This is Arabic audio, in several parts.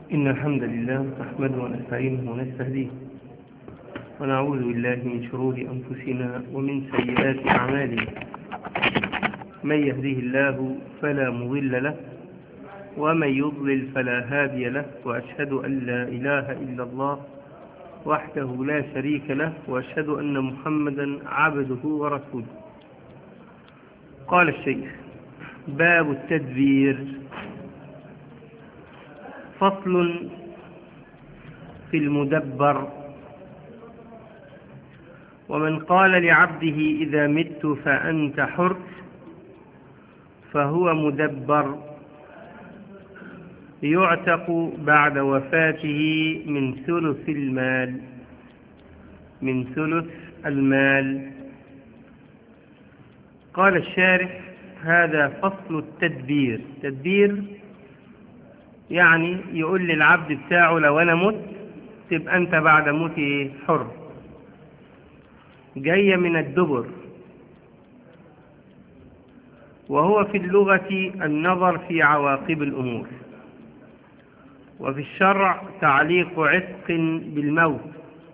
إن الحمد لله نحمده ونستعينه ونستهديه ونعوذ بالله من شرور أنفسنا ومن سيئات أعمالنا. من يهده الله فلا مضل له ومن يضلل فلا هادي له، وأشهد أن لا إله إلا الله وحده لا شريك له، وأشهد أن محمدا عبده ورسوله. قال الشيخ: باب التدبير. فصل في المدبر. ومن قال لعبده إذا مت فأنت حر فهو مدبر، يعتق بعد وفاته من ثلث المال. قال الشارح: هذا فصل التدبير. تدبير يعني يقول للعبد بتاعه لو أنا مت تبقى أنت بعد موتي حر، جاية من الدبر، وهو في اللغة النظر في عواقب الأمور، وفي الشرع تعليق عتق بالموت.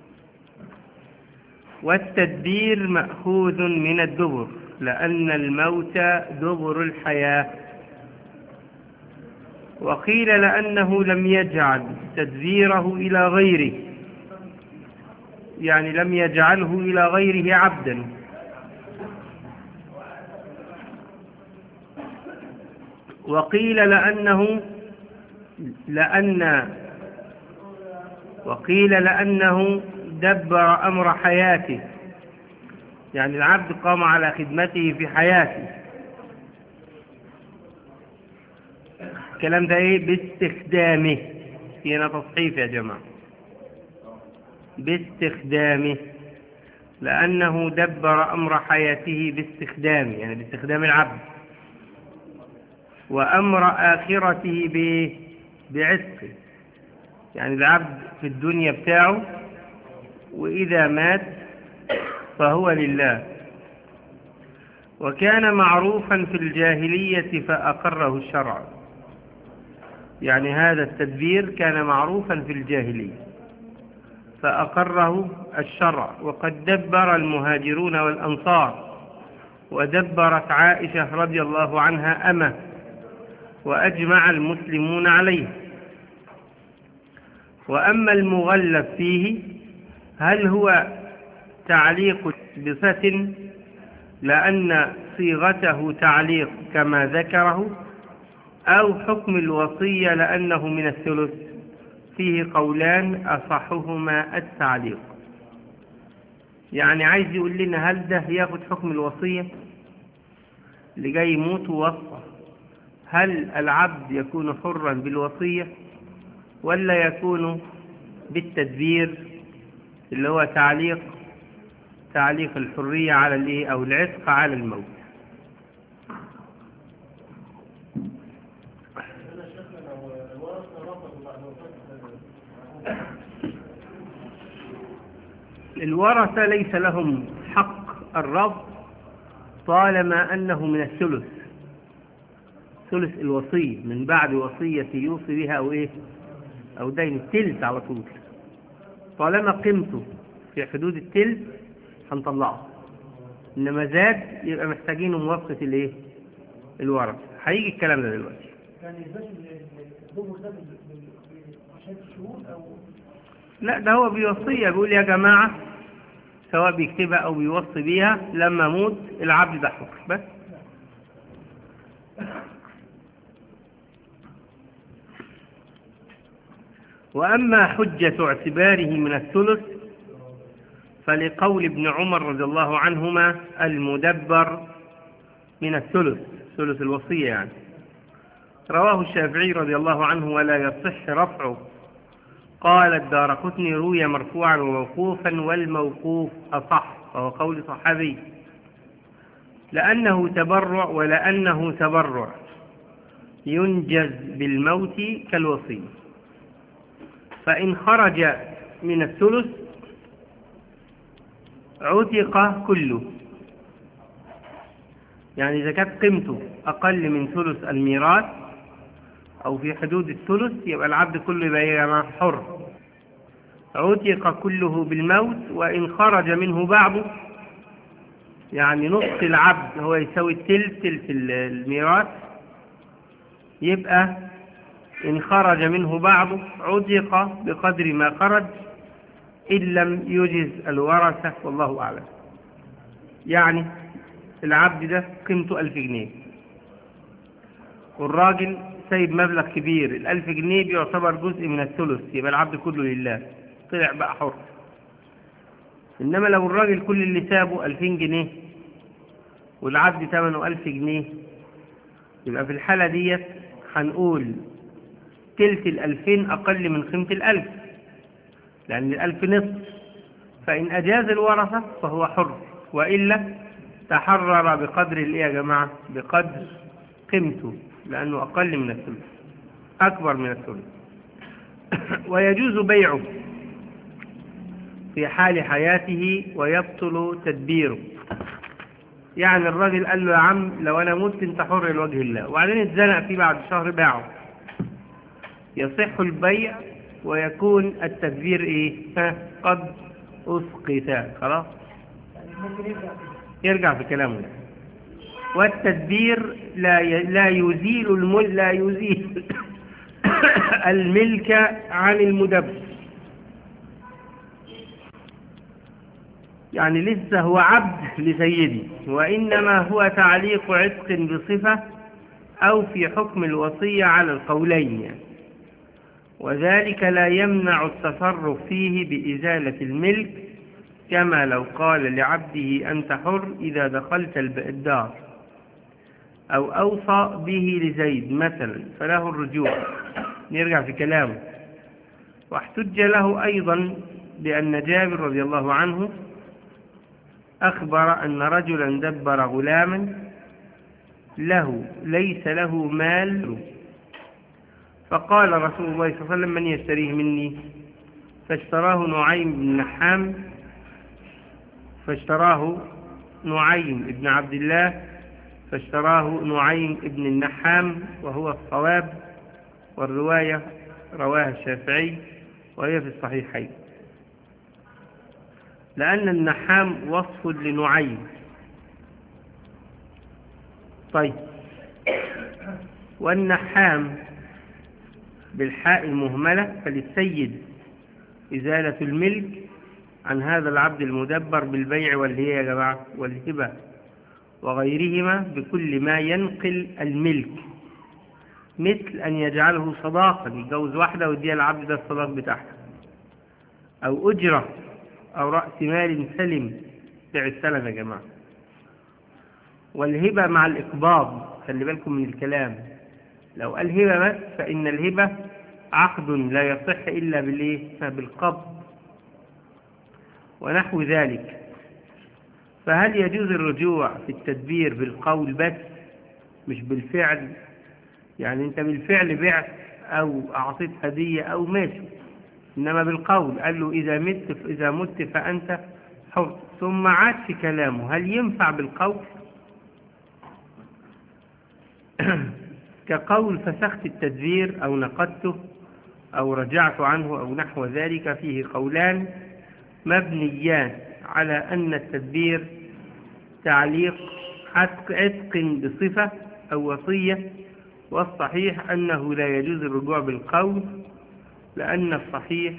والتدبير مأخوذ من الدبر، لأن الموت دبر الحياة. وقيل لأنه لم يجعل تدبيره إلى غيره، يعني لم يجعله إلى غيره عبدا. وقيل لأنه دبر أمر حياته، يعني العبد قام على خدمته في حياته. الكلام ده ايه؟ باستخدامه. هنا تصحيف يا جماعة، باستخدامه، لأنه دبر أمر حياته باستخدامه، يعني باستخدام العبد. وأمر آخرته بعتقه، يعني العبد في الدنيا بتاعه، وإذا مات فهو لله. وكان معروفا في الجاهلية فأقره الشرع، يعني هذا التدبير كان معروفا في الجاهلية فأقره الشرع. وقد دبر المهاجرون والأنصار، ودبرت عائشة رضي الله عنها أمه، وأجمع المسلمون عليه. وأما المغلب فيه، هل هو تعليق بصفة لأن صيغته تعليق كما ذكره، أو حكم الوصية لأنه من الثلث؟ فيه قولان أصحهما التعليق. يعني عايز يقول لنا هل ده ياخد حكم الوصية اللي جاي يموت ووصى، هل العبد يكون حرا بالوصية ولا يكون بالتدبير اللي هو تعليق الحرية على الايه، او العتق على الموت؟ الورثة ليس لهم حق الرب طالما أنه من الثلث، ثلث الوصية، من بعد وصية يوصي بها أو إيه، أو دين. التلت على طول، طالما قيمته في حدود التلت هنطلعه، إنما زاد يبقى محتاجين موافقة الإيه، الورثة. هيجي الكلام ده دلوقتي. يعني الدبر ده عشان الشهود أو لا، ده هو بيوصية، بيقول يا جماعة، سواء بيكتبها أو بيوصي بيها، لما موت العبد ده حر بس. وأما حجة اعتباره من الثلث فلقول ابن عمر رضي الله عنهما: المدبر من الثلث، ثلث الوصية يعني. رواه الشافعي رضي الله عنه ولا يصح رفعه. قال الدارقطني: روي مرفوعا وموقوفا، والموقوف أصح، وهو قول صحابي، لأنه تبرع، ولأنه تبرع ينجز بالموت كالوصي. فإن خرج من الثلث عتق كله، يعني إذا كانت قيمته أقل من ثلث الميراث أو في حدود الثلث يبقى العبد كله يبقى يا جماعة حر. عتق كله بالموت، وإن خرج منه بعضه، يعني نص العبد هو يساوي تلت الميراث، يبقى إن خرج منه بعضه عتق بقدر ما خرج إن لم يجز الورثة، والله أعلم. يعني العبد ده قيمته 1000 جنيه، والراجل سايب مبلغ كبير، 1000 جنيه بيعتبر جزء من الثلث، يبقى العبد كله لله، طلع بقى حر. إنما لو الراجل كل اللي سابه 2000 جنيه والعبد ثمنه 1000 جنيه، يبقى في الحالة ديت هنقول تلت 2000 أقل من قيمة 1000، لأن 1000 نصف، فإن أجاز الورثة فهو حر، وإلا تحرر بقدر الإيه يا جماعة؟ بقدر قيمته، لأنه أقل من الثلث، أكبر من الثلث. ويجوز بيعه في حال حياته ويبطل تدبيره. يعني الراجل قال له يا عم لو أنا مت انت حر لوجه الله، وبعدين اتزنق فيه بعد شهر باعه، يصح البيع ويكون التدبير إيه؟ قد أسقط، خلاص ممكن يرجع في كلامه. والتدبير لا يزيل الملك عن المدبر، يعني لسه هو عبد لسيدي، وإنما هو تعليق عتق بصفة أو في حكم الوصية على القولين يعني. وذلك لا يمنع التصرف فيه بإزالة الملك، كما لو قال لعبده أنت حر إذا دخلت الدار، أو أوصى به لزيد مثلا، فله الرجوع. نرجع في كلامه. واحتج له أيضا بأن جابر رضي الله عنه أخبر أن رجلا دبر غلاما له ليس له مال، فقال رسول الله صلى الله عليه وسلم من يشتريه مني؟ فاشتراه نعيم بن عبد الله، فاشتراه نعيم بن النحام، وهو الصواب، والرواية رواها الشافعي وهي في الصحيحين، لأن النحام وصف لنعيم. طيب، والنحام بالحاء المهملة، فللسيد إزالة الملك عن هذا العبد المدبر بالبيع والهية يا جماعة والهبة وغيرهما بكل ما ينقل الملك، مثل أن يجعله صداقا، يتجوز واحدة ويديها العبد ده الصداق بتاعها، أو أجرة، أو رأس مال سلم، بيع السلم يا جماعة. والهبة مع الإقباض، خلي بالكم من الكلام، لو قال هبة بس فإن الهبة عقد لا يصح إلا بالقبض ونحو ذلك. فهل يجوز الرجوع في التدبير بالقول بس مش بالفعل؟ يعني انت بالفعل بعت او اعطيت هدية او ماشي، انما بالقول قال له اذا مت فانت حر، ثم عاد في كلامه هل ينفع بالقول؟ كقول فسخت التدبير او نقدته او رجعت عنه او نحو ذلك، فيه قولان مبنيان على ان التدبير تعليق عتق بصفة أو وصية، والصحيح أنه لا يجوز الرجوع بالقول، لأن الصحيح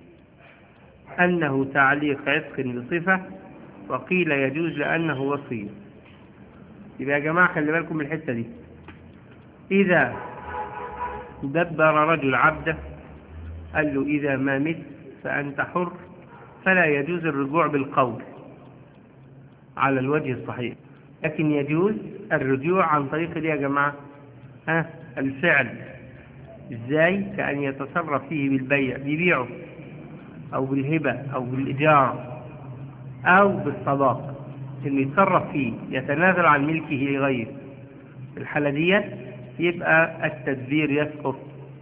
أنه تعليق عتق بصفة، وقيل يجوز لأنه وصية. يبقى يا جماعة خلي بالكم من الحتة دي، إذا دبر رجل عبده قال له إذا ما مت فأنت حر، فلا يجوز الرجوع بالقول على الوجه الصحيح، لكن يجوز الرجوع عن طريق دي يا جماعة الفعل. ازاي؟ كأن يتصرف فيه بالبيع، بيبيعه او بالهبة او بالإجارة او بالصداق، انه يتصرف فيه يتنازل عن ملكه لغيره. في الحالة دي يبقى التدبير يسقط.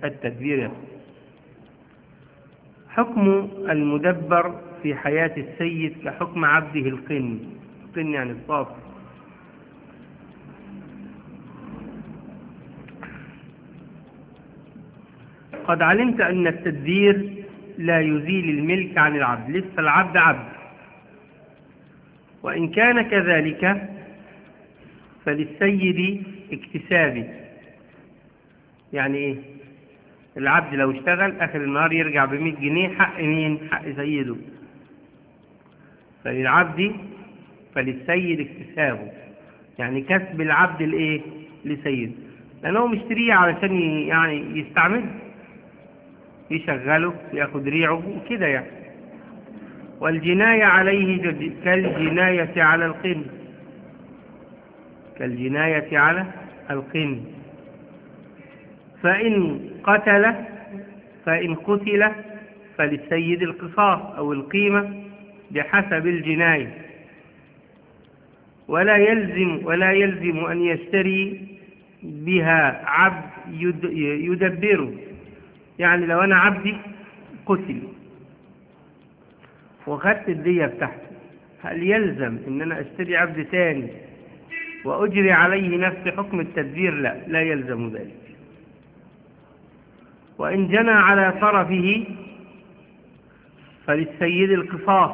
حكم المدبر في حياة السيد كحكم عبده القن يعني الصافي. وقد علمت أن التدبير لا يزيل الملك عن العبد، لسه العبد عبد. وإن كان كذلك فللسيد اكتسابه. يعني إيه؟ العبد لو اشتغل آخر النهار يرجع ب100 جنيه، حق مين؟ حق سيده. فللسيد اكتسابه، يعني كسب العبد الايه؟ لسيده، لأنه مشتريه علشان يعني يستعمل، يشغله، ياخد ريعه وكده يعني. والجناية عليه كالجناية على القن، كالجناية على القن. فإن قتل فللسيد القصاص أو القيمة بحسب الجناية، ولا يلزم أن يشتري بها عبد يدبره. يعني لو أنا عبدي قتل وخدت الدية بتاعته، هل يلزم أن أنا أشتري عبد ثاني وأجري عليه نفس حكم التدبير؟ لا يلزم ذلك. وإن جنى على طرفه فللسيد القصاص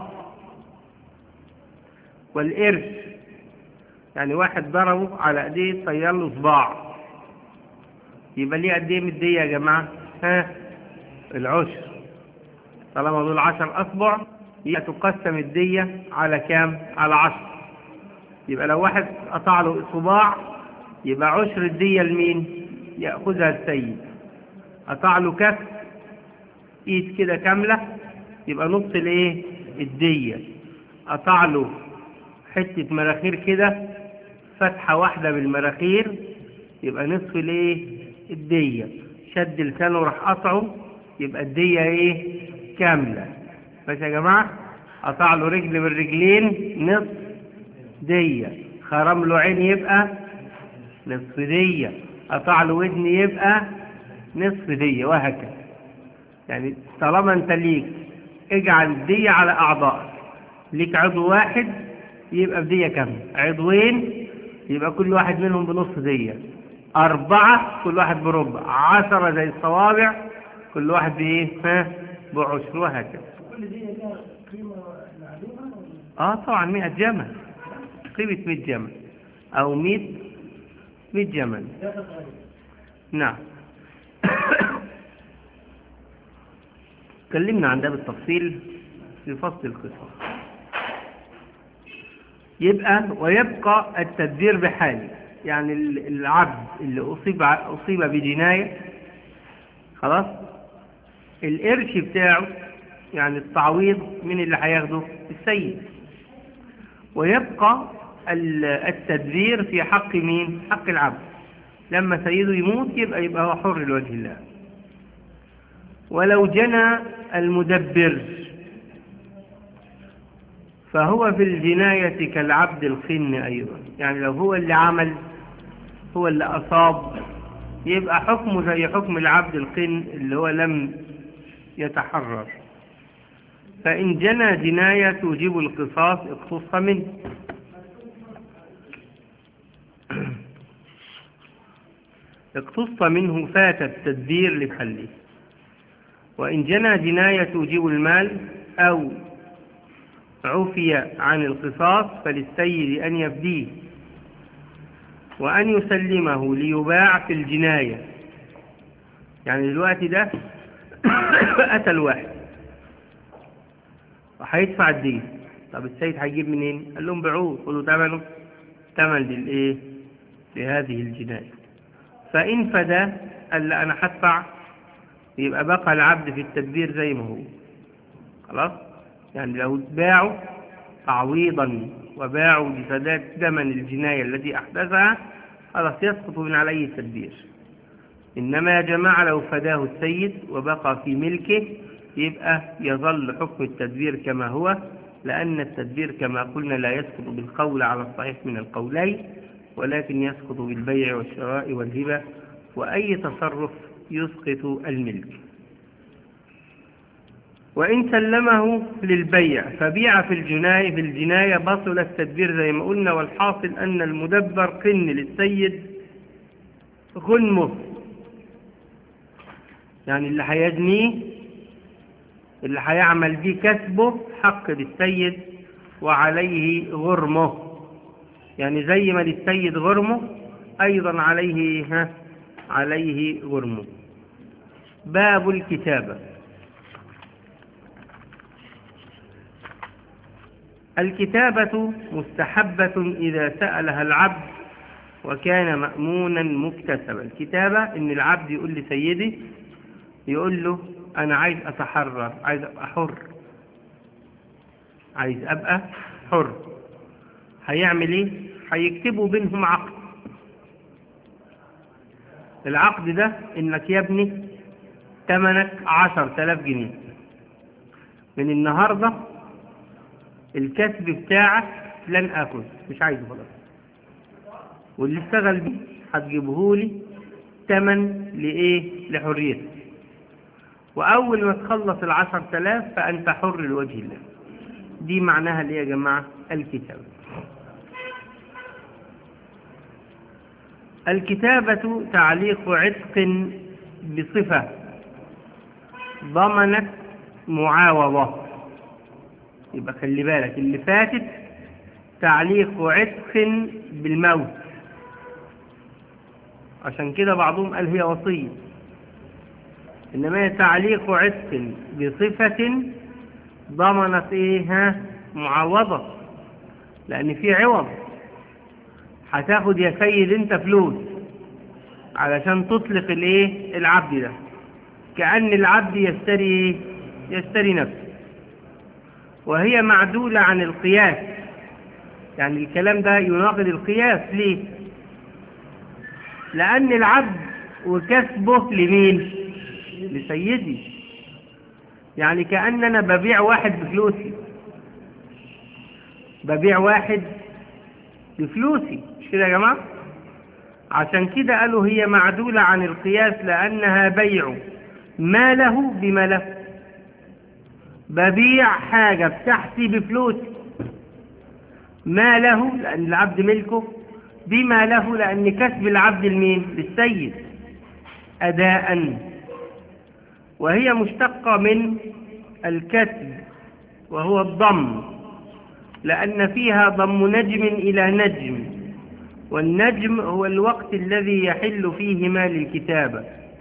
والإرث. يعني واحد ضربه على ايديه طير له صباع، يبقى ليه قد ايه من الدية يا جماعة؟ العشر. طالما دول 10 أصبع يبقى تقسم الدية على كام؟ على 10. يبقى لو واحد قطع له صباع يبقى عشر الدية لمين؟ يأخذها السيد. قطع له كف ايد كده كاملة يبقى نص الايه؟ الدية. قطع له حتة مراخير كده، فتحة واحدة بالمراخير، يبقى نصف الايه؟ الدية. شد لسانه راح قطعه يبقى الدية ايه؟ كاملة. ماشي يا جماعة؟ قطع له رجل من الرجلين نصف دية. خرم له عين يبقى نصف دية. قطع له ودن يبقى نصف دية، وهكذا. يعني طالما انت ليك اجعل الدية على اعضائك. ليك عضو واحد يبقى بدية كاملة، عضوين يبقى كل واحد منهم بنص دية، 4 كل واحد بربع، 10 زي الصوابع كل واحد بايه؟ بعشر، وهكذا. كل دي لها قيمة معلومة؟ طبعا 100 جمل، قيمة 100 جمل او 100 جمل. نعم. تكلمنا عن ده بالتفصيل في فصل القصص. ويبقى التدبير بحاله. يعني العبد اللي أصيب بجناية خلاص، القرش بتاعه يعني التعويض من اللي هياخده؟ السيد. ويبقى التدبير في حق مين؟ حق العبد. لما سيده يموت يبقى هو حر لوجه الله. ولو جنى المدبر فهو في الجناية كالعبد الخن أيضا. يعني لو هو اللي عمل، هو اللي أصاب، يبقى حكمه زي حكم العبد الخن اللي هو لم يتحرر. فإن جنى جناية توجب القصاص اقتص منه. اقتص منه فات التدبير لمحله. وإن جنى جناية توجب المال أو عفي عن القصاص فللسيد أن يفديه وأن يسلمه ليباع في الجناية. يعني دلوقتي ده قتل واحد وهيدفع الدين، طب السيد هيجيب منين؟ قال لهم بيعوه، قولوا ثمنه ثمن للايه؟ لهذه الجناية. فإن فدى قال لا أنا هدفع، يبقى بقى العبد في التدبير زي ما هو خلاص. يعني لو باعوا تعويضا وباعوا لسداد ثمن الجناية التي أحدثها خلاص يسقط من عليه التدبير. إنما يا جماعة لو فداه السيد وبقى في ملكه يبقى يظل حكم التدبير كما هو، لأن التدبير كما قلنا لا يسقط بالقول على الصحيح من القولين، ولكن يسقط بالبيع والشراء والهبة وأي تصرف يسقط الملك. وإن سلمه للبيع فبيع في الجناية بطل التدبير زي ما قلنا. والحاصل أن المدبر قن للسيد غنمه يعني اللي هيجنيه، اللي هيعمل بيه كسبه حق للسيد وعليه غرمه. يعني زي ما للسيد غرمه أيضا عليه غرمه. باب الكتابة. الكتابة مستحبة إذا سألها العبد وكان مأمونا مكتسبا. الكتابة إن العبد يقول لسيدي، يقول له أنا عايز أتحرر، عايز أبقى حر، عايز أبقى حر. هيعمل إيه؟ هيكتبوا بينهم عقد. العقد ده إنك يا ابني تمنك 10,000 جنيه، من النهاردة الكسب بتاعك لن أكل، مش عايزه خلاص، واللي اشتغل بيه هتجيبهولي تمن لإيه؟ لحريتك. وأول ما تخلص 10,000 فأنت حر لوجه الله. دي معناها اللي يا جماعة الكتابة. الكتابة تعليق عتق بصفة ضمنت معاوضة. يبقى خلي بالك اللي فاتت تعليق عتق بالموت، عشان كده بعضهم قال هي وصية، إنما هي تعليق عتق بصفة ضمنت إيه؟ معاوضة، لأن في عوض. هتاخد يا سيد أنت فلوس علشان تطلق الإيه؟ العبد ده، كأن العبد يشتري نفسه، وهي معدولة عن القياس. يعني الكلام ده يناقض القياس. ليه؟ لأن العبد وكسبه لمين؟ لسيدي. يعني كأننا ببيع واحد بفلوسي، ببيع واحد بفلوسي، مش كده يا جماعة؟ عشان كده قالوا هي معدولة عن القياس، لأنها بيع ما له بما له. ببيع حاجة بتاعتي بفلوسي، ما له لأن العبد ملكه، بما له لأن كسب العبد المين؟ للسيد أداء. وهي مشتقة من الكسب وهو الضم، لأن فيها ضم نجم إلى نجم، والنجم هو الوقت الذي يحل فيه مال الكتابة.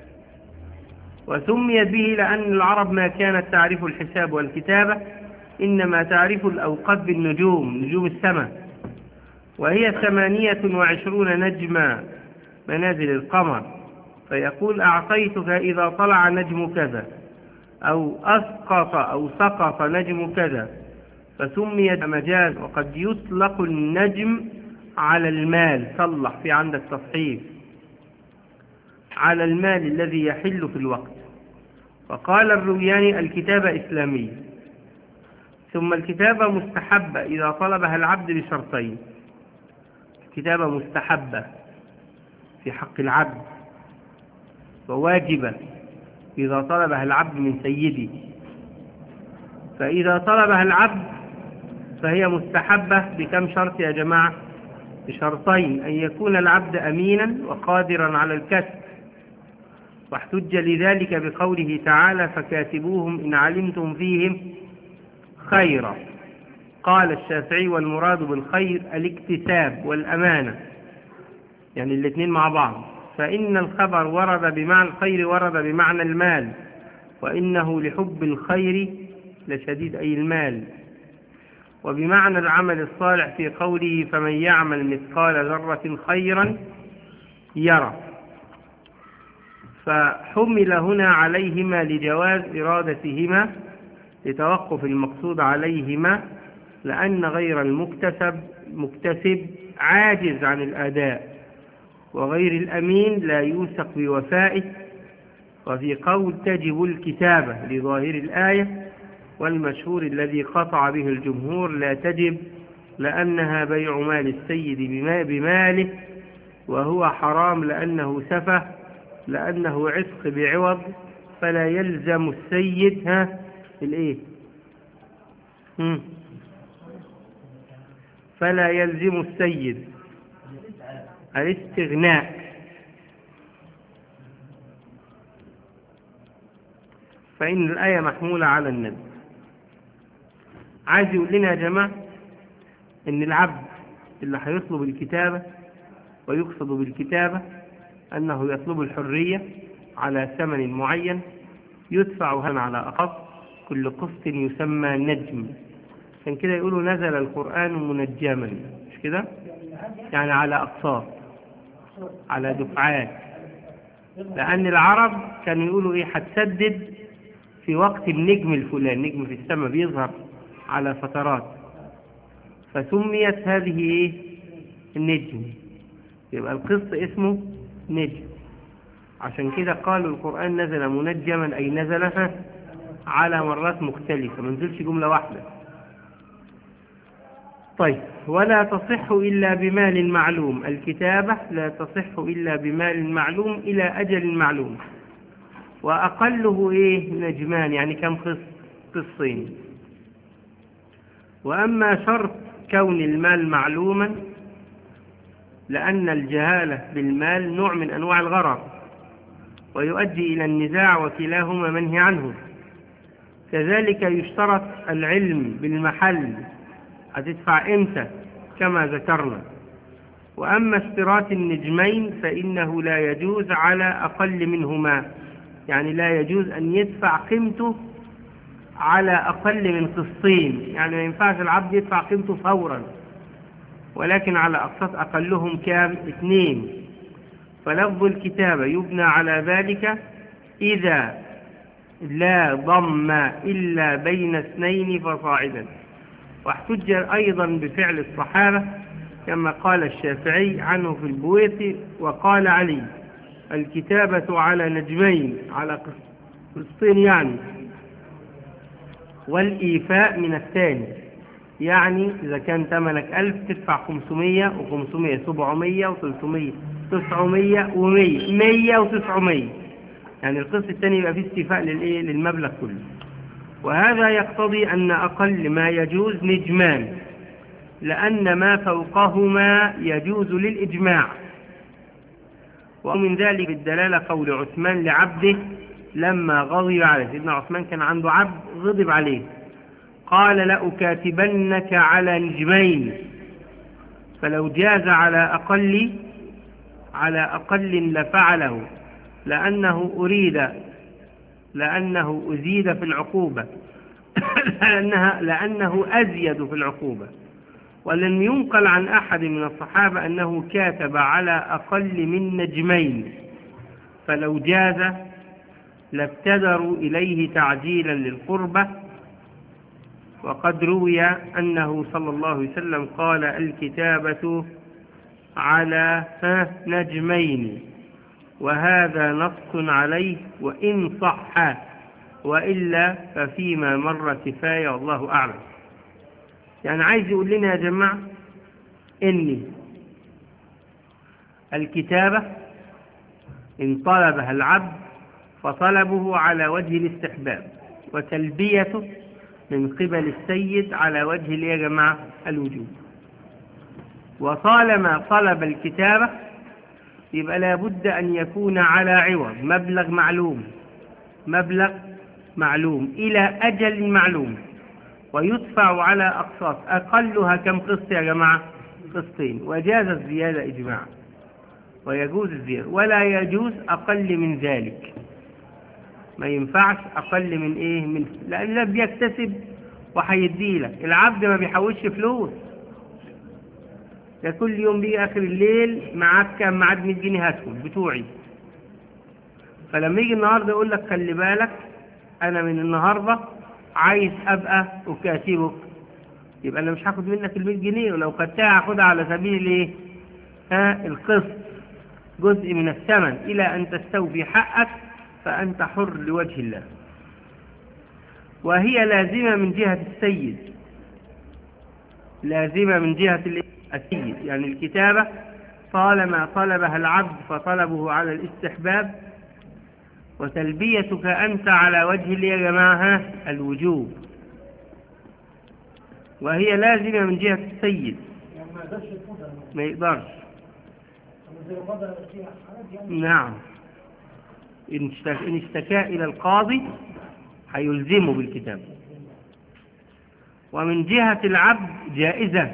وسميت به لأن العرب ما كانت تعرف الحساب والكتابة، إنما تعرف الأوقات بالنجوم، نجوم السماء، وهي 28 نجما منازل القمر. فيقول أعطيتك إذا طلع نجم كذا، أو أسقط أو سقط نجم كذا، فسميت مجاز. وقد يطلق النجم على المال، صلح في عندك تصحيف، على المال الذي يحل في الوقت. فقال الروياني الكتابة إسلامية. ثم الكتابة مستحبة إذا طلبها العبد بشرطين. الكتابة مستحبة في حق العبد، وواجبة إذا طلبها العبد من سيده. فإذا طلبها العبد فهي مستحبة بكم شرط يا جماعة؟ بشرطين: أن يكون العبد أمينا وقادرا على الكسب، واحتج لذلك بقوله تعالى: فكاتبوهم إن علمتم فيهم خيرا. قال الشافعي: والمراد بالخير الاكتساب والأمانة، يعني الاثنين مع بعض. فإن الخبر ورد بمعنى الخير، ورد بمعنى المال، وإنه لحب الخير لشديد، أي المال. وبمعنى العمل الصالح في قوله: فمن يعمل مثقال ذرة خيرا يرى. فحمل هنا عليهما لجواز إرادتهما لتوقف المقصود عليهما، لأن غير المكتسب عاجز عن الأداء، وغير الأمين لا يوثق بوفائه. وفي قول تجب الكتابة لظاهر الآية، والمشهور الذي قطع به الجمهور لا تجب، لأنها بيع مال السيد بماله، وهو حرام لأنه سفه، لأنه عتق بعوض، فلا يلزم السيد فلا يلزم السيد الاستغناء. فإن الآية محمولة على الندب. عايز يقول لنا يا جماعة إن العبد اللي هيطلب الكتابة، ويقصد بالكتابة أنه يطلب الحرية على ثمن معين يدفع هنا على أقسط، كل قسط يسمى نجم. عشان كده يقولوا نزل القرآن منجما، مش كده؟ يعني على أقساط، على دفعات. لأن العرب كانوا يقولوا إيه، هتسدد في وقت النجم الفلاني، نجم في السماء بيظهر على فترات، فسميت هذه إيه؟ النجم. يبقى القسط اسمه نجم. عشان كده قالوا القرآن نزل منجما، أي نزلها على مرات مختلفة، ما نزلش جملة واحدة. طيب، ولا تصح إلا بمال معلوم. الكتابة لا تصح إلا بمال معلوم إلى أجل معلوم، وأقله إيه؟ نجمان، يعني كم قسطين. وأما شرط كون المال معلوما، لأن الجهالة بالمال نوع من أنواع الغرر ويؤدي إلى النزاع، وكلاهما منهي عنه. كذلك يشترط العلم بالمحل، هتدفع إمتى كما ذكرنا. وأما اشتراط النجمين فإنه لا يجوز على أقل منهما، يعني لا يجوز أن يدفع قيمته على أقل من قسطين، يعني ما ينفعش العبد يدفع قيمته فورا، ولكن على أقساط أقلهم كام؟ 2. فلفظ الكتابة يبنى على ذلك إذا لا ضم إلا بين 2 فصاعدا. واحتج أيضا بفعل الصحابة كما قال الشافعي عنه في البويطي، وقال علي الكتابة على نجمين، على قسطين يعني، والإيفاء من الثاني. يعني إذا كان ثمنك 1000 تدفع 500 و500 700 و300 900 و100 100 و900، يعني القسط الثاني يبقى فيه استيفاء للمبلغ كله. وهذا يقتضي أن أقل ما يجوز نجمان، لأن ما فوقهما يجوز للإجماع. ومن ذلك الدلالة قول عثمان لعبده لما غضب عليه. سيدنا عثمان كان عنده عبد غضب عليه، قال لأكاتبنك على نجمين، فلو جاز على أقل لفعله، لأنه أزيد في العقوبة لأنه أزيد في العقوبة. ولم ينقل عن أحد من الصحابة أنه كاتب على أقل من نجمين، فلو جاز لابتدروا إليه تعجيلا للقربة. وقد روي أنه صلى الله عليه وسلم قال الكتابة على نجمين، وهذا نص عليه وإن صح، وإلا ففيما مر كفاية والله أعلم. يعني عايز يقول لنا يا جماعة إن الكتابة إن طلبها العبد فطلبه على وجه الاستحباب، وتلبيته من قبل السيد على وجه يا جماعة الوجوب. وطالما طلب الكتابة يبقى لابد أن يكون على عوض مبلغ معلوم إلى أجل معلوم، ويدفع على أقساط أقلها كم قسط يا جماعة؟ قسطين. وجاز الزيادة إجماعا، ويجوز الزيادة، ولا يجوز أقل من ذلك. ما ينفعش أقل من إيه؟ لأن ده بيكتسب وهيديلك. العبد ما بيحوش فلوس، ده كل يوم بيجي آخر الليل معاك كام؟ معاك 100 جنيه هاتهم بتوعي. فلما يجي النهاردة يقول لك خلي بالك أنا من النهاردة عايز أبقى أكاتبك، يبقى أنا مش هاخد منك 100 جنيه، ولو خدتها هاخدها على سبيل إيه؟ القسط، جزء من الثمن، إلى أن تستوفي حقك فأنت حر لوجه الله. وهي لازمة من جهة السيد، لازمة من جهة السيد، يعني الكتابة طالما طلبها العبد فطلبه على الاستحباب، وتلبيتك أنت على وجه يا جماعة الوجوب. وهي لازمة من جهة السيد، ما يقدرش. نعم، إن اشتكى إلى القاضي هيلزمه بالكتابة. ومن جهة العبد جائزة،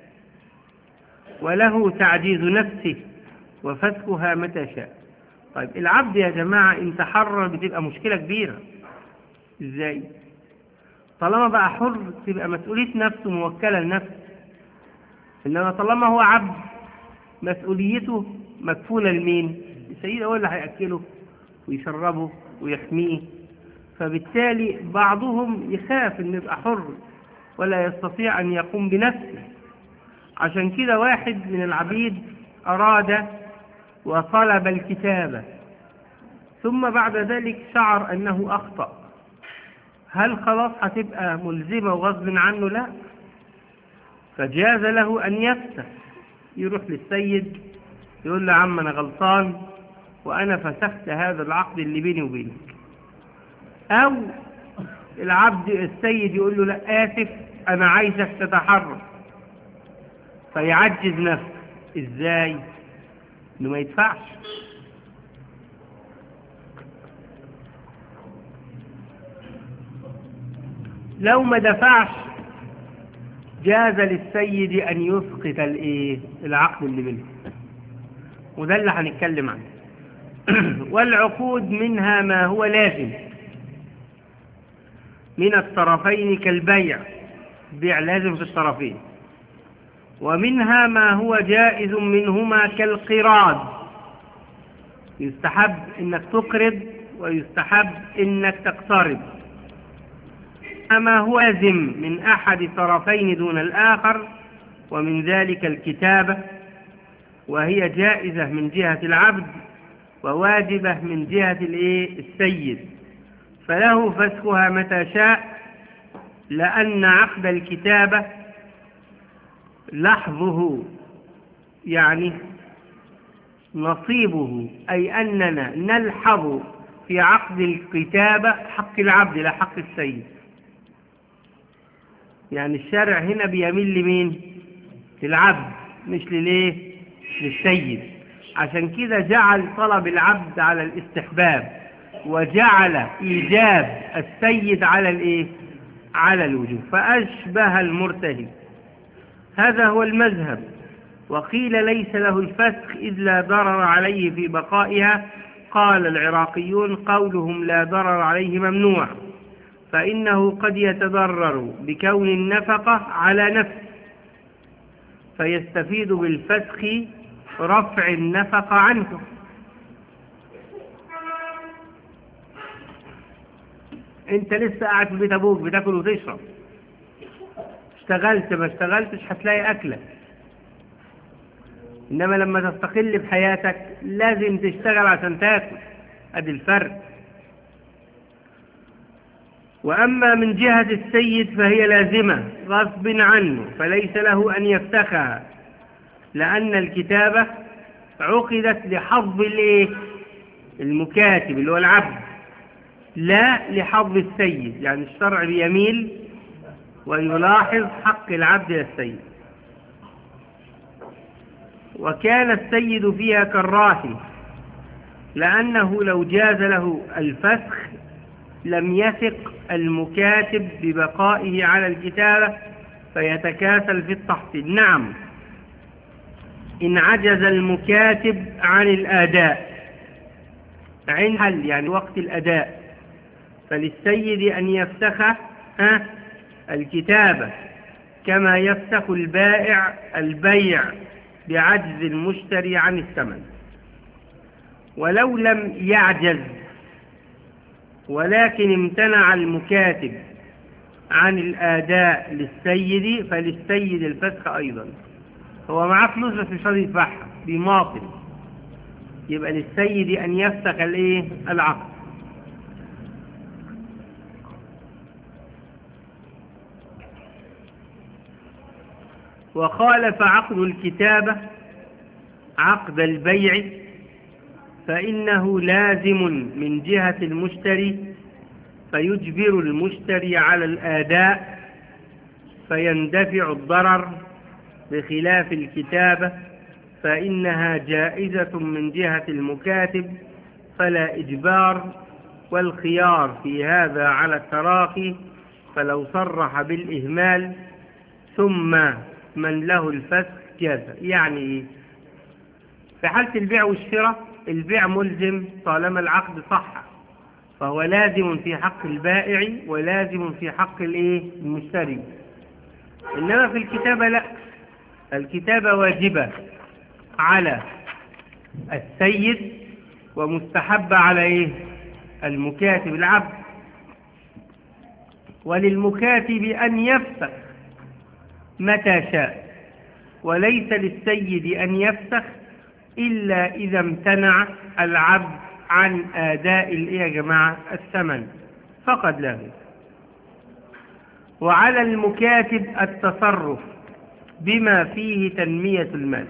وله تعجيز نفسه وفسخها متى شاء. طيب العبد يا جماعة إن تحرر بتبقى مشكلة كبيرة. إزاي؟ طالما بقى حر تبقى مسؤولية نفسه موكلة لنفسه، إنما طالما هو عبد مسؤوليته مكفولة لمين؟ السيد هو اللي هيأكله ويشربه ويحميه. فبالتالي بعضهم يخاف إنه يبقى حر ولا يستطيع أن يقوم بنفسه. عشان كده واحد من العبيد أراد وطلب الكتابة، ثم بعد ذلك شعر أنه أخطأ، هل خلاص هتبقى ملزمة وغصب عنه؟ لا، فجاز له أن يفسخ، يروح للسيد يقول له عم أنا غلطان وأنا فسخت هذا العقد اللي بيني وبينك. أو السيد يقول له لا آسف أنا عايزك تتحرر، فيعجز نفسه. إزاي؟ إنه ما يدفعش. لو ما دفعش جاز للسيد أن يسقط العقد اللي بينه، وده اللي هنتكلم عنه. والعقود منها ما هو لازم من الطرفين كالبيع، بيع لازم في الطرفين، ومنها ما هو جائز منهما كالقراض، يستحب انك تقرض ويستحب انك تقترض. ما هو لازم من احد طرفين دون الاخر، ومن ذلك الكتابة، وهي جائزة من جهة العبد وواجبة من جهة السيد، فله فسخها متى شاء، لأن عقد الكتابة لحظه يعني نصيبه، أي أننا نلحظ في عقد الكتابة حق العبد لا حق السيد. يعني الشارع هنا بيميل لمين؟ للعبد مش للسيد. عشان كده جعل طلب العبد على الاستحباب، وجعل إيجاب السيد على الوجوب، فأشبه المرتهن. هذا هو المذهب. وقيل ليس له الفسخ إذ لا ضرر عليه في بقائها. قال العراقيون قولهم لا ضرر عليه ممنوع، فإنه قد يتضرر بكون النفقة على نفسه، فيستفيد بالفسخ رفع النفقة عنه. انت لسه قاعد في بيت ابوك بتاكل وتشرب، اشتغلت ما اشتغلتش هتلاقي اكلك، انما لما تستقل بحياتك لازم تشتغل عشان تاكل. ادي الفرق. واما من جهة السيد فهي لازمة غصب عنه، فليس له ان يفسخها، لان الكتابة عقدت لحظ المكاتب اللي هو العبد، لا لحظ السيد. يعني الشرع بيميل ويلاحظ حق العبد للسيد. وكان السيد فيها كالراهن، لأنه لو جاز له الفسخ لم يثق المكاتب ببقائه على الكتابة فيتكاسل في التحصيل. نعم، إن عجز المكاتب عن الأداء عند حل يعني وقت الأداء، فللسيد أن يفسخ الكتابة كما يفسخ البائع البيع بعجز المشتري عن الثمن. ولو لم يعجز ولكن امتنع المكاتب عن الأداء للسيد فللسيد الفسخ أيضا. هو معاه فلوس بس مش راضي يدفعها بيماطل، يبقى للسيد أن يفسخ العقد. وخالف عقد الكتابة عقد البيع، فإنه لازم من جهة المشتري، فيجبر المشتري على الأداء فيندفع الضرر، بخلاف الكتابة فإنها جائزة من جهة المكاتب فلا إجبار، والخيار في هذا على التراخي، فلو صرح بالإهمال ثم من له الفسخ جاز. يعني إيه؟ في حالة البيع والشراء البيع ملزم طالما العقد صح، فهو لازم في حق البائع ولازم في حق المشتري. إنما في الكتابة لا، الكتابة واجبة على السيد ومستحبة على المكاتب العبد. وللمكاتب أن يفسخ متى شاء، وليس للسيد أن يفسخ إلا إذا امتنع العبد عن آداء يا جماعة الثمن فقد لا غير. وعلى المكاتب التصرف بما فيه تنمية المال.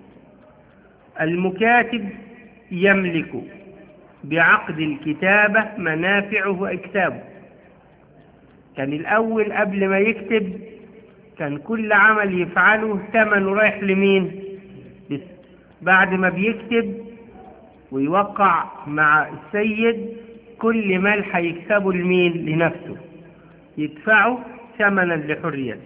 المكاتب يملك بعقد الكتابة منافعه وإكسابه. كان الأول قبل ما يكتب كان كل عمل يفعله ثمنه رايح لمين؟ بعد ما بيكتب ويوقع مع السيد كل مال هيكسبه لمين؟ لنفسه، يدفعه ثمنا لحريته.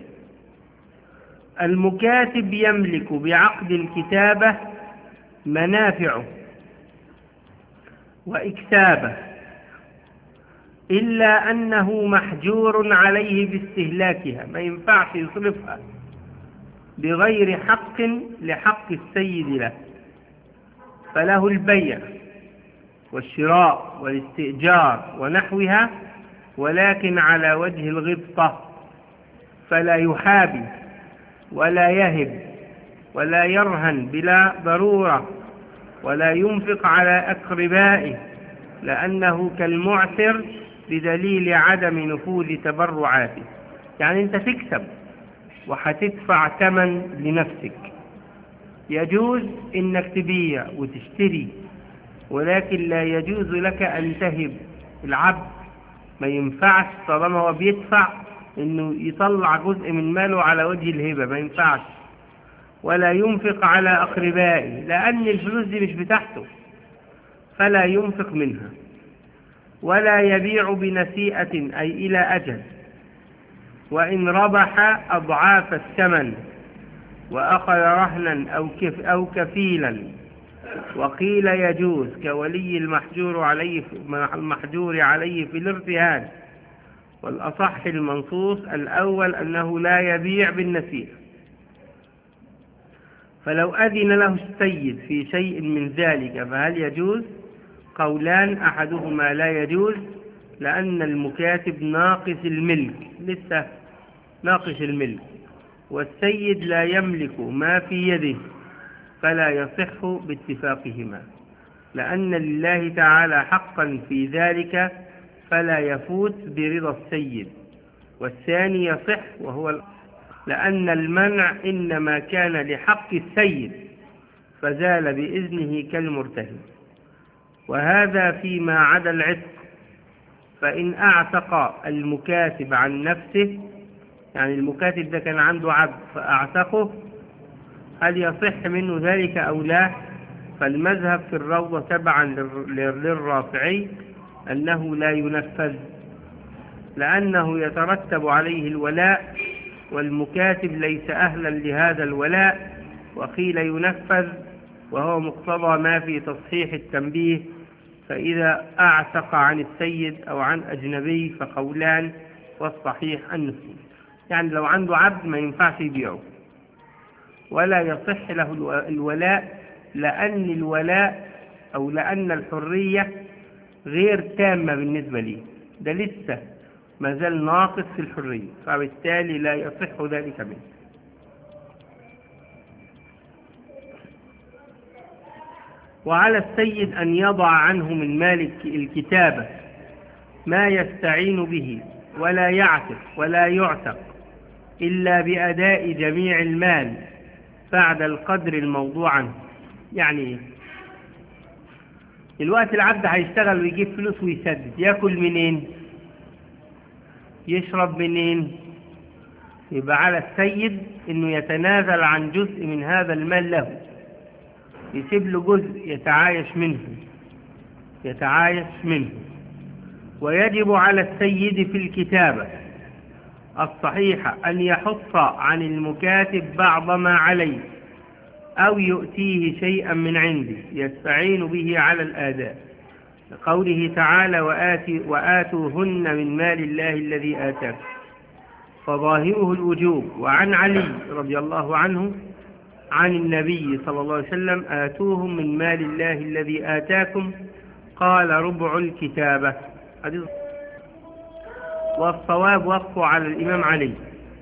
المكاتب يملك بعقد الكتابة منافعه وإكسابه، إلا أنه محجور عليه باستهلاكها، ما ينفعش يصرفها بغير حق لحق السيد له، فله البيع والشراء والاستئجار ونحوها، ولكن على وجه الغبطة، فلا يحابي ولا يهب ولا يرهن بلا ضرورة، ولا ينفق على أقربائه لأنه كالمعسر بدليل عدم نفوذ تبرعاته. يعني أنت تكسب وهتدفع ثمن لنفسك، يجوز إنك تبيع وتشتري، ولكن لا يجوز لك أن تهب العبد. ما ينفعش طالما هو بيدفع إنه يطلع جزء من ماله على وجه الهبة، ما ينفعش. ولا ينفق على أقربائه لأن الفلوس دي مش بتاعته، فلا ينفق منها. ولا يبيع بنسيئة أي إلى أجل، وإن ربح أضعاف الثمن وأخذ رهنا أو كفيلا. وقيل يجوز كولي المحجور عليه في الارتهان، والأصح المنصوص الأول أنه لا يبيع بالنسيئة. فلو أذن له السيد في شيء من ذلك فهل يجوز؟ قولان، أحدهما لا يجوز لأن المكاتب ناقص الملك، لسه ناقص الملك، والسيد لا يملك ما في يده، فلا يصح باتفاقهما، لأن لله تعالى حقا في ذلك فلا يفوت برضا السيد. والثاني يصح وهو لأن المنع إنما كان لحق السيد فزال بإذنه كالمرتهن. وهذا فيما عدا العتق، فإن أعتق المكاتب عن نفسه، يعني المكاتب ده كان عنده عبد فأعتقه، هل يصح منه ذلك أو لا؟ فالمذهب في الروضة تبعا للرافعي أنه لا ينفذ، لأنه يترتب عليه الولاء، والمكاتب ليس أهلا لهذا الولاء. وقيل ينفذ وهو مقتضى ما في تصحيح التنبيه، فإذا أعتق عن السيد أو عن أجنبي فقولان، والصحيح النفي. يعني لو عنده عبد ما ينفعش يبيعه، ولا يصح له الولاء، لأن الولاء أو لأن الحرية غير تامة بالنسبة لي، ده لسه ما زال ناقص في الحرية، فبالتالي لا يصح ذلك منه. وعلى السيد أن يضع عنه من مال الكتابة ما يستعين به، ولا يعتق ولا يعتق إلا بأداء جميع المال بعد القدر الموضوع عنه. يعني إيه؟ الوقت العبد هيشتغل ويجيب فلوس ويسدد، يأكل منين؟ يشرب منين؟ يبقى على السيد إنه يتنازل عن جزء من هذا المال له، يسيب له جزء يتعايش منه. ويجب على السيد في الكتابة الصحيحة أن يحط عن المكاتب بعض ما عليه أو يؤتيه شيئا من عنده يستعين به على الآداء، قوله تعالى وآتوهن من مال الله الذي آتاكم، فظاهره الوجوب. وعن علي رضي الله عنه عن النبي صلى الله عليه وسلم آتوهم من مال الله الذي آتاكم قال ربع الكتابة. والصواب وقفه على الإمام علي.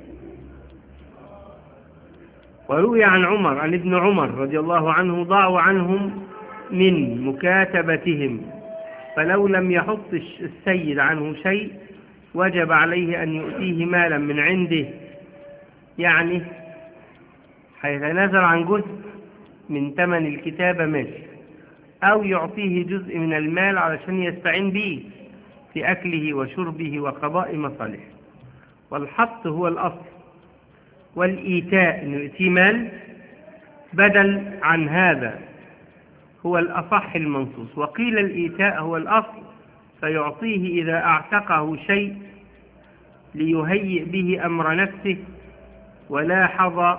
وروي عن ابن عمر رضي الله عنه ضاعوا عنهم من مكاتبتهم، فلو لم يحط السيد عنه شيء وجب عليه أن يؤتيه مالا من عنده، يعني هيتنازل عن جزء من ثمن الكتابة ماشي، أو يعطيه جزء من المال علشان يستعين به في أكله وشربه وقضاء مصالحه. والحط هو الأصل، والإيتاء إنه يؤتيه مال بدل عن هذا هو الأصح المنصوص. وقيل الإيتاء هو الأصل، فيعطيه إذا أعتقه شيء ليهيئ به أمر نفسه، ولا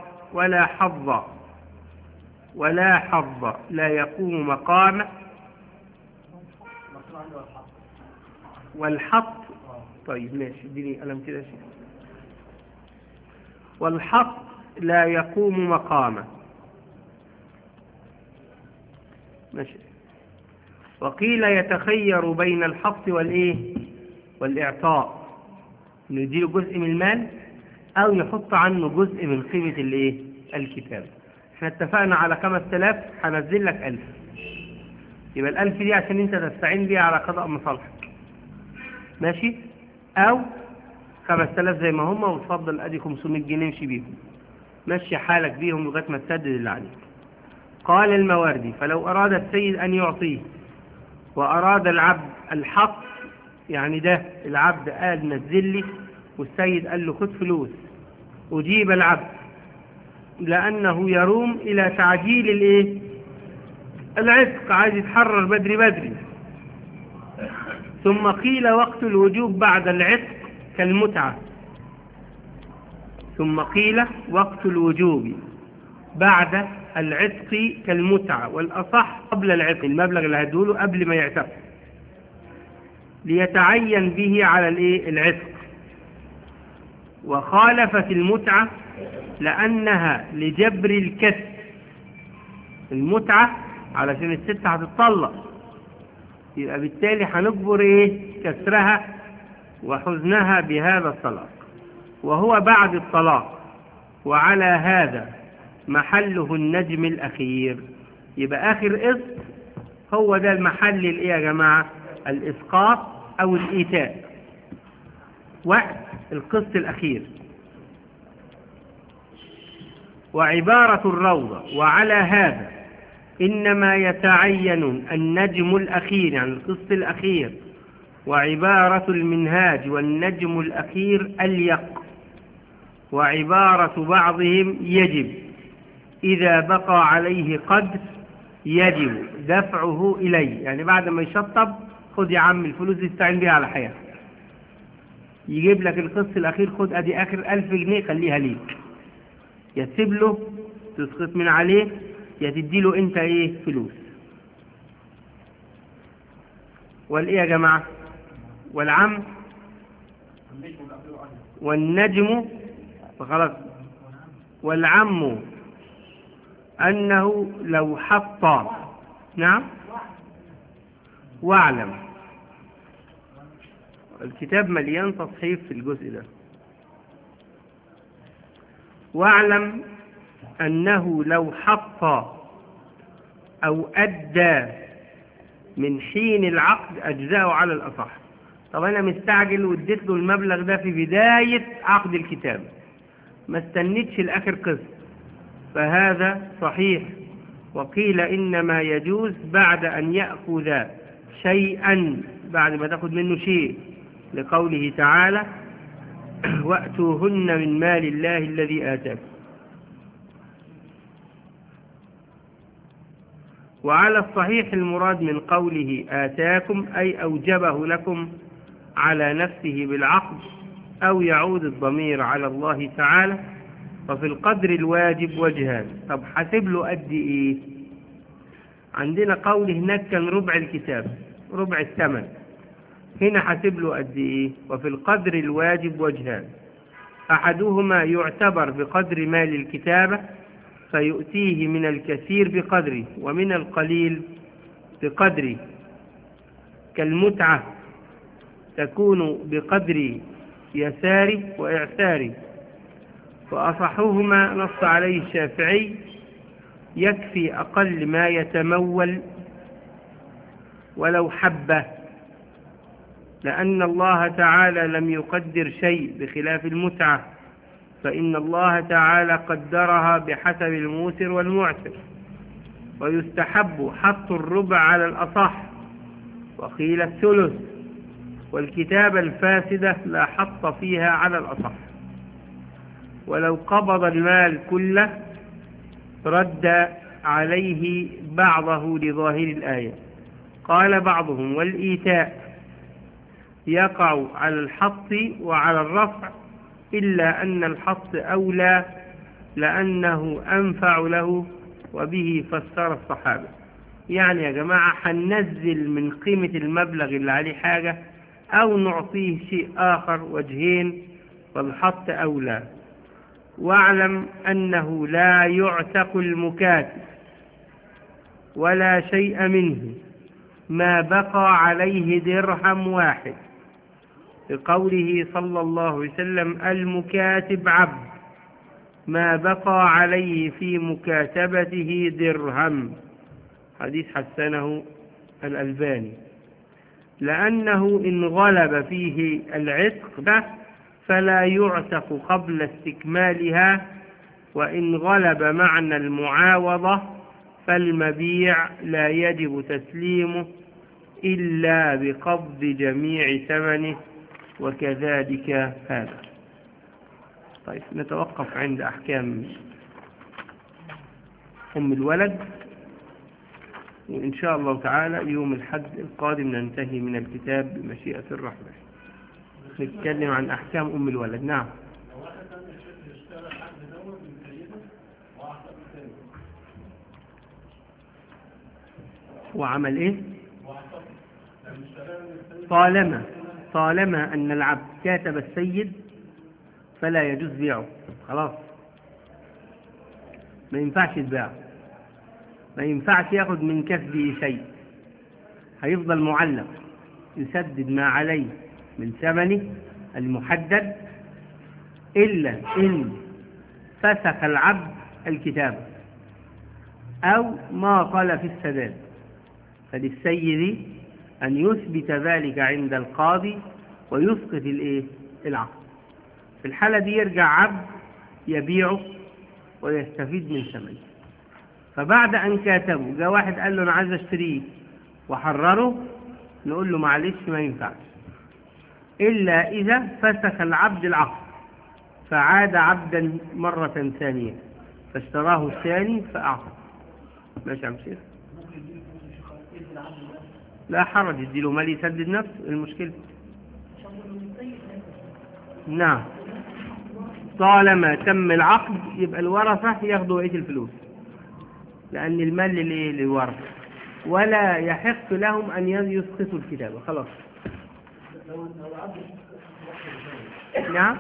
حظ لا يقوم مقامه. والحط طيب ماشي، اديني قلم كده شيء. والحط لا يقوم مقامه ماشي. وقيل يتخير بين الحط والإعطاء، إنه يديله جزء من المال أو يحط عنه جزء من قيمة الكتاب. احنا اتفقنا على 5000، هنزل لك 1000، يبقى ال1000 دي عشان انت تستعين بيها على قضاء مصالحك ماشي، أو 5000 زي ما هم، وتفضل ادي 500 جنيه امشي بيهم، مشي حالك بيهم لغاية ما تسدد اللي عليك. قال المواردي فلو أراد السيد أن يعطيه وأراد العبد الحق، يعني ده العبد قال نزل لي والسيد قال له خد فلوس، أجيب العبد لأنه يروم إلى تعجيل العتق، عايز يتحرر بدري. ثم قيل وقت الوجوب بعد العتق كالمتعة، ثم قيل وقت الوجوب بعد العتق كالمتعة، والأصح قبل العتق، المبلغ اللي هدوله قبل ما يعتق ليتعين به على العتق. وخالفت المتعة لأنها لجبر الكسر، المتعة علشان الست هتتطلق، يبقى بالتالي هنجبر كسرها وحزنها بهذا الطلاق، وهو بعد الطلاق، وعلى هذا محله النجم الأخير. يبقى آخر قسط هو ده المحل يا جماعة، الإسقاط أو الإيتاء، وقت القسط الأخير. وعبارة الروضة وعلى هذا إنما يتعين النجم الأخير، يعني القسط الأخير. وعبارة المنهاج والنجم الأخير أليق. وعبارة بعضهم يجب إذا بقى عليه قدر يجب دفعه إليه، يعني بعد ما يشطب خد يا عم الفلوس دي استعين بيها على حياتك، يجيب لك القسط الأخير، خد أدي آخر 1000 جنيه خليها ليك، يا تسيب له تسقط من عليه، يا تدي له أنت فلوس. والإيه يا جماعة؟ والعم والنجم خلاص. والعم أنه لو حط، نعم، واعلم، الكتاب مليان تصحيف في الجزء ده. واعلم أنه لو حط أو أدى من حين العقد أجزاءه على الأصح. طب أنا مستعجل واديت له المبلغ ده في بداية عقد الكتاب، ما استنيتش الآخر قسط، فهذا صحيح. وقيل إنما يجوز بعد أن يأخذ شيئا، بعد ما تأخذ منه شيء، لقوله تعالى وأتوهن من مال الله الذي آتاكم. وعلى الصحيح المراد من قوله آتاكم أي أوجبه لكم على نفسه بالعقد أو يعود الضمير على الله تعالى، ففي القدر الواجب وجهان. طب حاسب له قد إيه؟ عندنا قول هناك كان ربع الكتاب، ربع الثمن، هنا حاسب له قد إيه؟ وفي القدر الواجب وجهان، أحدهما يعتبر بقدر مال الكتابة فيؤتيه من الكثير بقدره ومن القليل بقدره، كالمتعة تكون بقدر يساره وإعساره، فأصحهما نص عليه الشافعي يكفي أقل ما يتمول ولو حبة، لأن الله تعالى لم يقدر شيء بخلاف المتعة، فإن الله تعالى قدرها بحسب الموسر والمعسر، ويستحب حط الربع على الأصح، وقيل الثلث، والكتابة الفاسدة لا حط فيها على الأصح. ولو قبض المال كله رد عليه بعضه لظاهر الآية. قال بعضهم والإيتاء يقع على الحط وعلى الرفع، إلا أن الحط أولى لأنه أنفع له، وبه فسر الصحابة. يعني يا جماعة هننزل من قيمة المبلغ اللي عليه حاجة أو نعطيه شيء آخر، وجهين، فالحط أولى. واعلم أنه لا يعتق المكاتب ولا شيء منه ما بقى عليه درهم واحد، بقوله صلى الله عليه وسلم المكاتب عبد ما بقى عليه في مكاتبته درهم، حديث حسنه الألباني، لأنه إن غلب فيه العتق فلا يعتق قبل استكمالها، وإن غلب معنى المعاوضة فالمبيع لا يجب تسليمه إلا بقبض جميع ثمنه، وكذلك هذا. طيب نتوقف عند أحكام أم الولد، وإن شاء الله تعالى يوم الحد القادم ننتهي من الكتاب بمشيئة الرحمن، نتكلم عن أحكام أم الولد. نعم. وعمل إيه؟ طالما أن العبد كاتب السيد فلا يجوز بيعه، خلاص ما ينفعش يتباع، ما ينفعش ياخد من كسبه شيء، هيفضل معلق يسدد ما عليه من ثمنه المحدد، إلا إن فسخ العبد الكتابة أو ما قال في السداد، فللسيد أن يثبت ذلك عند القاضي ويسقط العقد. في الحالة دي يرجع عبد يبيعه ويستفيد من ثمنه. فبعد أن كاتبه جاء واحد قال له أنا عايز أشتريه وحرره، نقول له معلش ما ينفعش، إلا إذا فسخ العبد العقد فعاد عبدا مرة ثانية فاشتراه الثاني فأعطى. ماشي يا شيخ؟ لا حرج، يديله مال يسدد نفسه، المشكلة. نعم، طالما تم العقد يبقى الورثة ياخدوا بقية الفلوس، لأن المال للورثة، ولا يحق لهم أن يسقطوا الكتابة، خلاص. نعم.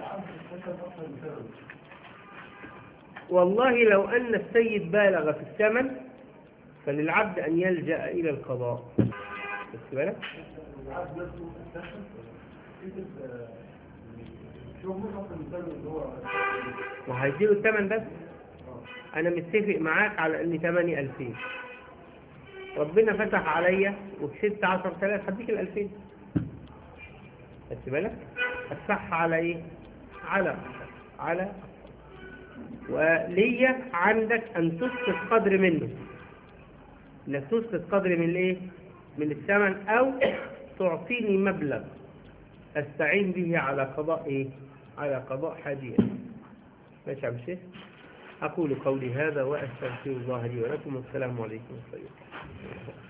والله لو أن السيد بالغ في الثمن فللعبد أن يلجأ إلى القضاء. بس بالك وهيديله الثمن بس. أنا متفق معاك على أن ثمني 2000، ربنا فتح عليا وكسبت 10,000، هديك 2000. بس بالك الصح على إيه؟ على وليا عندك أن تسقط قدر منه، انك تسقط قدر من الايه؟ من الثمن، او تعطيني مبلغ استعين به على قضاء ايه؟ على قضاء حاجية. ماشي يا شيخ؟ اقول قولي هذا واستغفر الله لي ولكم، والسلام عليكم ورحمة الله.